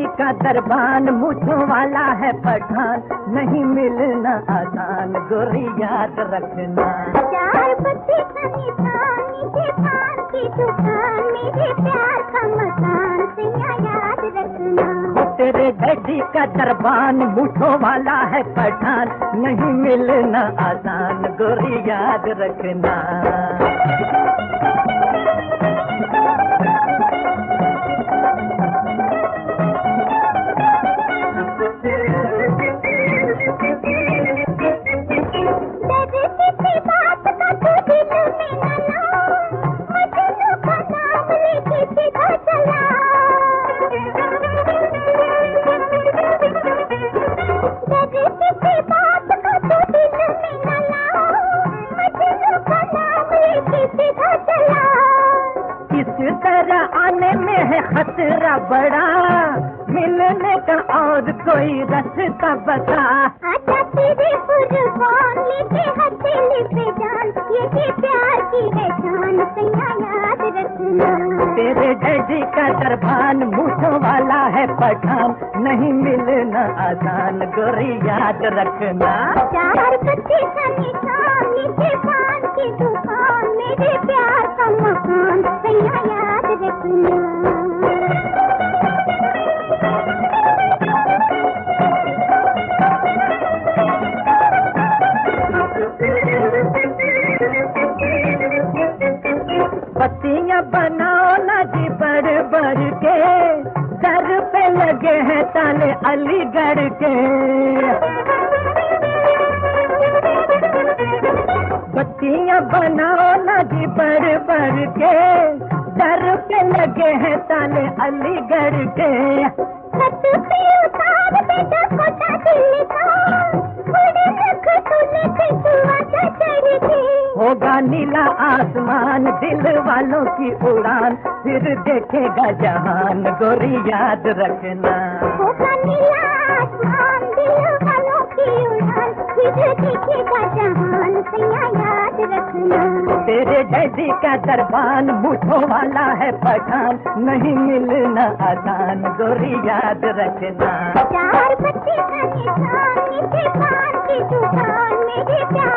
का दरबान, मुझों वाला है पठान, नहीं मिलना आसान, गोरी याद रखना। 4 बजे का निशान, नीचे पान की दुकान, मेरे प्यार का मकान, सैया याद रखना। तेरे डैडी का दरबान, मुझों वाला है पठान, नहीं मिलना आसान, गोरी याद रखना। इस तरह आने में है खतरा बड़ा, मिलने का और कोई रास्ता बता। आजा तेरे कुर्बान, लेके हथेली पे जान, ये प्यार की है जान, सैया याद रखना। तेरे डैडी का दरबान, मुझों वाला है पठान, नहीं मिलना आसान, गोरी याद रखना। 4 बजे का निशान, नीचे पान की दुकान, मेरे प्यार का मकान, सैया याद रखना। पत्तियां बनाओ ना जी बढ़ बढ़ के, सर पे लगे हैं ताले अलीगढ़ के। पत्तियां बनाओ ना जी बढ़ बढ़ के, सर पे लगे हैं ताले अलीगढ़ के। छत पे उतार बेटा कोटा दिल का, उड़ रख तूने पे तू आजा चढ़ के। होगा नीला आसमान, दिल वालों की उड़ान, फिर देखेगा जहान, गोरी याद रखना। होगा नीला आसमान, दिल वालों की उड़ान, फिर देखेगा जहान, सैया याद रखना। तेरे डैडी का दरबान, मुझों वाला है पठान, नहीं मिलना आसान, गोरी याद रखना। 4 बजे का निशान, नीचे पान की दुकान, मेरे प्यार